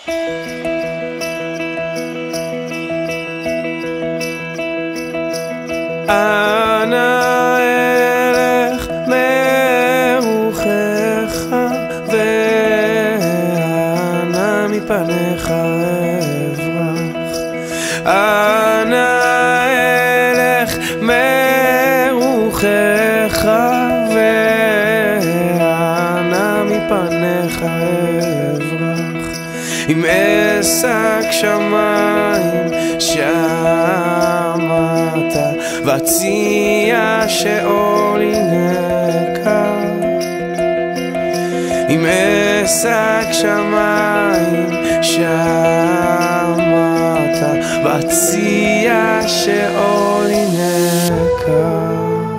אנא אלך מרוחך ואנא מפניך אברח. אנא אלך מרוחך ואנא מפניך אברח. אם אשק שמיים שמעת ואציע שאולי נקר. אם אשק שמיים שמעת ואציע שאולי נקר.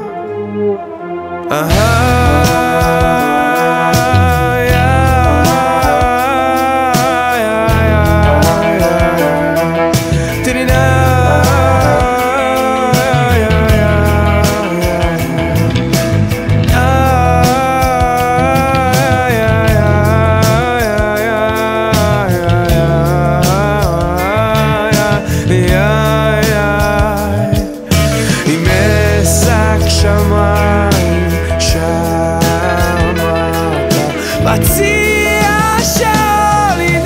בציע שאולי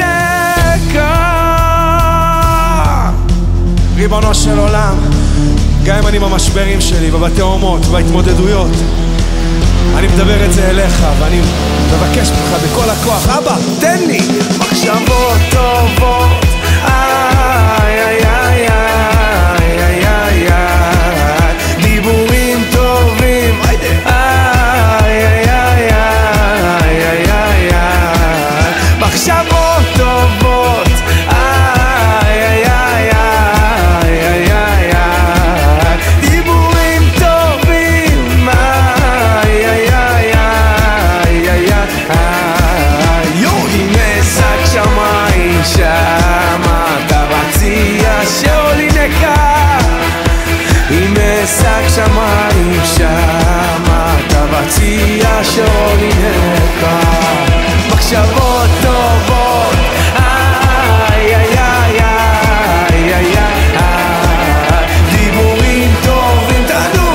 נקר. ריבונו של עולם, גם אם אני במשברים שלי ובתאומות ובהתמודדויות, אני מדבר את זה אליך ואני מבקש ממך בכל הכוח, אבא, תן לי מחשבות טובות, איי איי איי איי איי איי, דיבורים טובים, איי איי איי איי, מחשבות טובות, איי איי איי איי איי, דיבורים טובים, איי איי איי איי איי. אם אשק שמיים שמעת ואציע שאולי נקר. אם אשק שמיים שמעת ואציע שאולי נקר. מחשבות טובות, איי איי איי איי איי איי, דיבורים טובים, תענו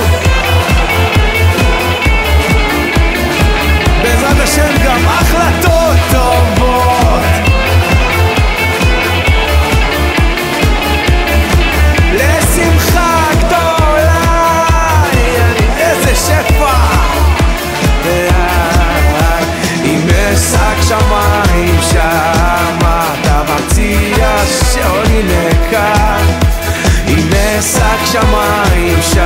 בעזרת השם גם החלטות טובות. לשמחה גדולה, איזה שפע. אם אשק שמיים שמעת ואציע שאולי נקר. אם אשק שמיים